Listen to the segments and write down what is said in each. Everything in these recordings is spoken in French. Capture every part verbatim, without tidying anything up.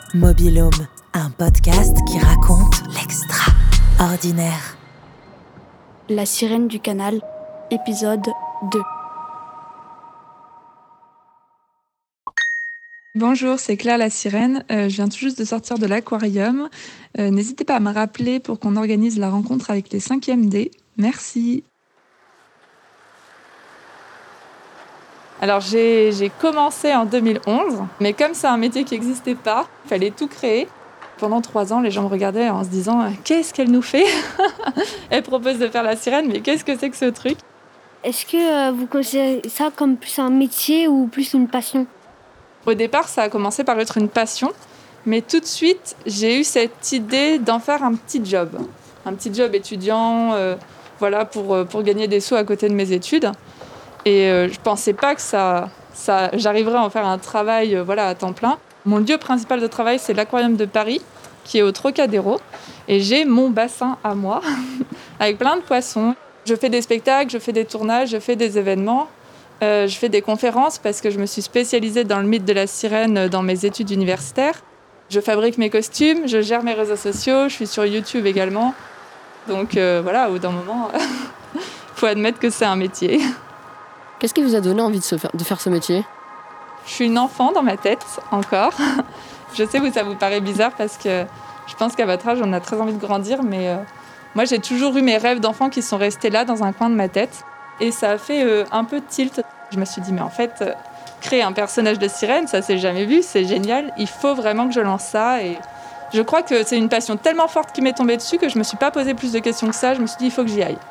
Mobil-Home, un podcast qui raconte l'extraordinaire. La sirène du canal, épisode deux. Bonjour, c'est Claire la sirène. Euh, je viens tout juste de sortir de l'aquarium. Euh, n'hésitez pas à me rappeler pour qu'on organise la rencontre avec les cinquième D. Merci. Alors j'ai, j'ai commencé en deux mille onze, mais comme c'est un métier qui n'existait pas, il fallait tout créer. Pendant trois ans, les gens me regardaient en se disant « Qu'est-ce qu'elle nous fait ?» Elle propose de faire la sirène, mais qu'est-ce que c'est que ce truc ? Est-ce que euh, vous considérez ça comme plus un métier ou plus une passion ? Au départ, ça a commencé par être une passion, mais tout de suite, j'ai eu cette idée d'en faire un petit job. Un petit job étudiant, euh, voilà, pour, pour gagner des sous à côté de mes études. Et euh, je ne pensais pas que ça, ça, j'arriverais à en faire un travail euh, voilà, à temps plein. Mon lieu principal de travail, c'est l'aquarium de Paris, qui est au Trocadéro. Et j'ai mon bassin à moi, avec plein de poissons. Je fais des spectacles, je fais des tournages, je fais des événements. Euh, je fais des conférences parce que je me suis spécialisée dans le mythe de la sirène dans mes études universitaires. Je fabrique mes costumes, je gère mes réseaux sociaux, je suis sur YouTube également. Donc euh, voilà, au bout d'un moment, il faut admettre que c'est un métier. Qu'est-ce qui vous a donné envie de, se faire, de faire ce métier ? Je suis une enfant dans ma tête, encore. Je sais que ça vous paraît bizarre parce que je pense qu'à votre âge, on a très envie de grandir. Mais euh, moi, j'ai toujours eu mes rêves d'enfant qui sont restés là, dans un coin de ma tête. Et ça a fait euh, un peu tilt. Je me suis dit, mais en fait, euh, créer un personnage de sirène, ça s'est jamais vu, c'est génial. Il faut vraiment que je lance ça. Et je crois que c'est une passion tellement forte qui m'est tombée dessus que je me suis pas posé plus de questions que ça. Je me suis dit, il faut que j'y aille.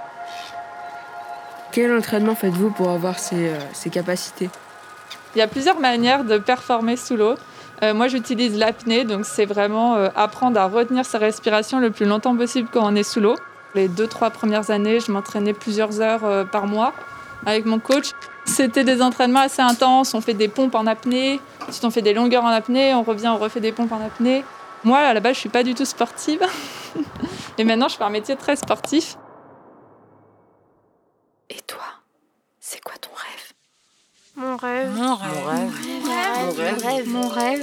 Quel entraînement faites-vous pour avoir ces, euh, ces capacités ? Il y a plusieurs manières de performer sous l'eau. Euh, moi, j'utilise l'apnée, donc c'est vraiment euh, apprendre à retenir sa respiration le plus longtemps possible quand on est sous l'eau. Les deux, trois premières années, je m'entraînais plusieurs heures euh, par mois avec mon coach. C'était des entraînements assez intenses. On fait des pompes en apnée, ensuite on fait des longueurs en apnée, on revient, on refait des pompes en apnée. Moi, à la base, je suis pas du tout sportive. Et maintenant, je fais un métier très sportif. Et toi, c'est quoi ton rêve ? Mon rêve. Mon rêve. Mon rêve. Mon rêve. Mon rêve.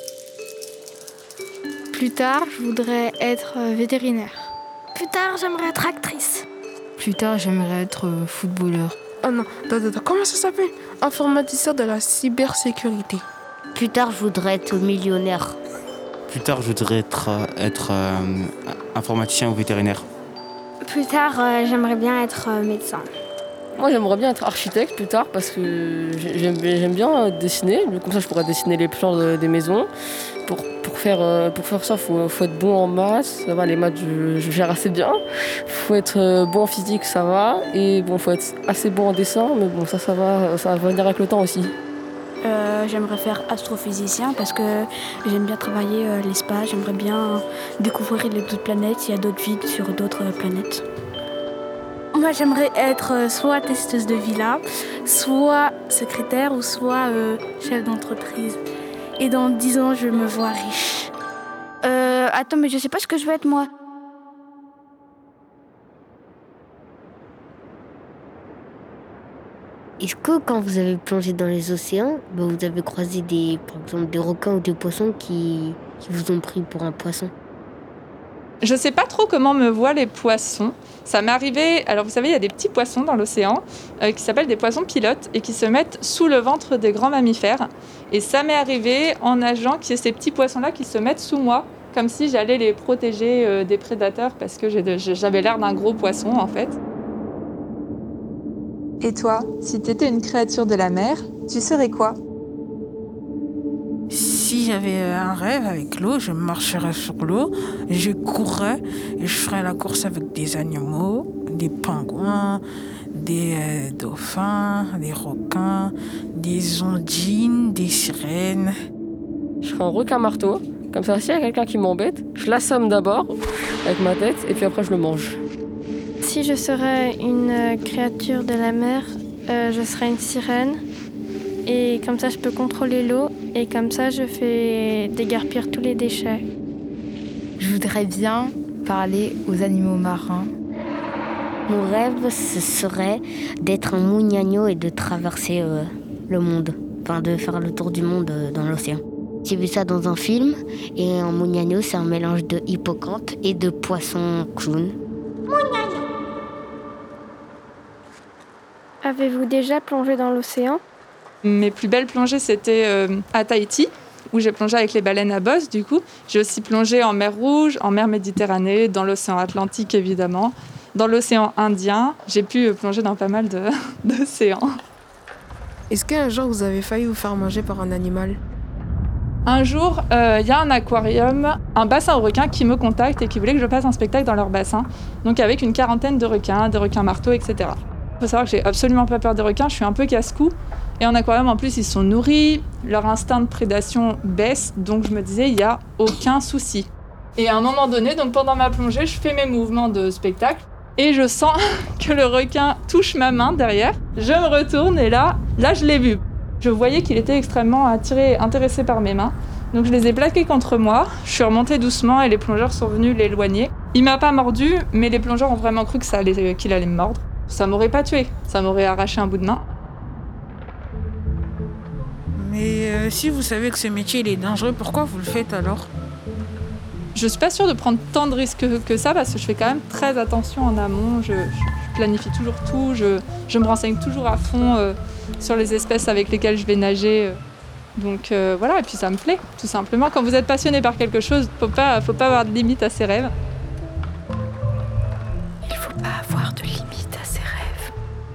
Plus tard, je voudrais être vétérinaire. Plus tard, j'aimerais être actrice. Plus tard, j'aimerais être euh, footballeur. Oh non, attends, attends, comment ça s'appelle ? Informaticien de la cybersécurité. Plus tard, je voudrais être millionnaire. Plus tard, je voudrais être, euh, être euh, informaticien ou vétérinaire. Plus tard, euh, j'aimerais bien être euh, médecin. Moi, j'aimerais bien être architecte plus tard parce que j'aime, j'aime bien dessiner. Comme ça, je pourrais dessiner les plans de, des maisons. Pour, pour, faire, pour faire ça, il faut, faut être bon en maths. Ça va, les maths, je, je gère assez bien. Il faut être bon en physique, ça va. Et bon, il faut être assez bon en dessin. Mais bon, ça, ça va, ça va venir avec le temps aussi. Euh, j'aimerais faire astrophysicien parce que j'aime bien travailler euh, l'espace. J'aimerais bien découvrir les autres planètes, s'il y a d'autres vies sur d'autres planètes. Moi, j'aimerais être soit testeuse de villa, soit secrétaire ou soit euh, chef d'entreprise. Et dans dix ans, je me vois riche. Euh, attends, mais je sais pas ce que je veux être, moi. Est-ce que quand vous avez plongé dans les océans, ben vous avez croisé des, par exemple, des requins ou des poissons qui, qui vous ont pris pour un poisson ? Je sais pas trop comment me voient les poissons. Ça m'est arrivé, alors vous savez, il y a des petits poissons dans l'océan euh, qui s'appellent des poissons pilotes et qui se mettent sous le ventre des grands mammifères. Et ça m'est arrivé en nageant qu'il y ait ces petits poissons-là qui se mettent sous moi, comme si j'allais les protéger euh, des prédateurs parce que j'ai de, j'avais l'air d'un gros poisson en fait. Et toi, si t'étais une créature de la mer, tu serais quoi ? Si j'avais un rêve avec l'eau, je marcherais sur l'eau, je courrais et je ferais la course avec des animaux, des pingouins, des euh, dauphins, des requins, des ondines, des sirènes. Je ferais un requin marteau. Comme ça, s'il y a quelqu'un qui m'embête, je l'assomme d'abord avec ma tête et puis après je le mange. Si je serais une créature de la mer, euh, je serais une sirène. Et comme ça, je peux contrôler l'eau. Et comme ça, je fais déguerpir tous les déchets. Je voudrais bien parler aux animaux marins. Mon rêve, ce serait d'être un mouniagneau et de traverser euh, le monde. Enfin, de faire le tour du monde euh, dans l'océan. J'ai vu ça dans un film et un mouniano, c'est un mélange de hippocampe et de poisson clown. Avez-vous déjà plongé dans l'océan ? Mes plus belles plongées, c'était euh, à Tahiti, où j'ai plongé avec les baleines à bosse, du coup. J'ai aussi plongé en mer Rouge, en mer Méditerranée, dans l'océan Atlantique, évidemment, dans l'océan Indien. J'ai pu plonger dans pas mal de, d'océans. Est-ce qu'un jour, vous avez failli vous faire manger par un animal ? Un jour, il euh, y a un aquarium, un bassin aux requins qui me contacte et qui voulait que je fasse un spectacle dans leur bassin. Donc avec une quarantaine de requins, des requins marteaux, et cetera. Il faut savoir que j'ai absolument pas peur des requins, je suis un peu casse-cou. Et en aquarium, en plus, ils sont nourris, leur instinct de prédation baisse, donc je me disais, il n'y a aucun souci. Et à un moment donné, donc pendant ma plongée, je fais mes mouvements de spectacle et je sens que le requin touche ma main derrière. Je me retourne et là, là, je l'ai vu. Je voyais qu'il était extrêmement attiré, intéressé par mes mains. Donc je les ai plaqués contre moi, je suis remontée doucement et les plongeurs sont venus l'éloigner. Il m'a pas mordu, mais les plongeurs ont vraiment cru que ça allait, qu'il allait me mordre. Ça m'aurait pas tué, ça m'aurait arraché un bout de main. Mais euh, si vous savez que ce métier il est dangereux, pourquoi vous le faites alors ? Je suis pas sûre de prendre tant de risques que, que ça parce que je fais quand même très attention en amont. Je, je planifie toujours tout, je, je me renseigne toujours à fond euh, sur les espèces avec lesquelles je vais nager. Donc euh, voilà, et puis ça me plaît, tout simplement. Quand vous êtes passionné par quelque chose, faut pas, faut pas avoir de limite à ses rêves. Il faut pas avoir de limite à ses rêves.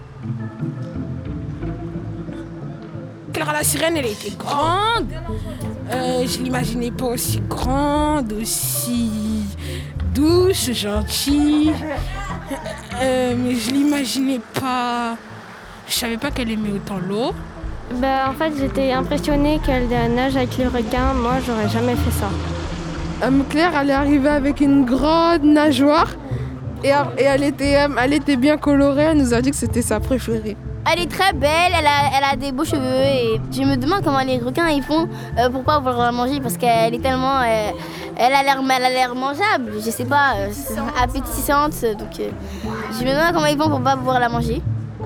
Clara la sirène, elle était grande. Euh, je l'imaginais pas aussi grande, aussi douce, gentille. Euh, mais je l'imaginais pas. Je savais pas qu'elle aimait autant l'eau. Bah, en fait, j'étais impressionnée qu'elle nage avec les requins. Moi, j'aurais jamais fait ça. Euh, Claire, elle est arrivée avec une grande nageoire et, et elle, était, elle était bien colorée. Elle nous a dit que c'était sa préférée. Elle est très belle, elle a, elle a des beaux cheveux et je me demande comment les requins ils font euh, pour pas vouloir la manger parce qu'elle est tellement, euh, elle a l'air, elle a l'air mangeable, je sais pas, euh, appétissante, donc euh, je me demande comment ils font pour pas pouvoir la manger.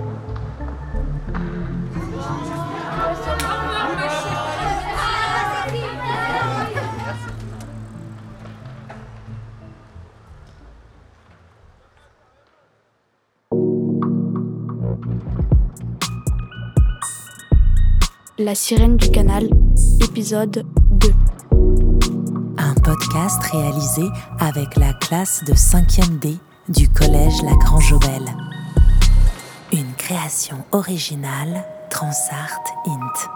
La sirène du canal, épisode deux. Un podcast réalisé avec la classe de cinquième D du collège La Grange-Aubel. Une création originale Transart Int.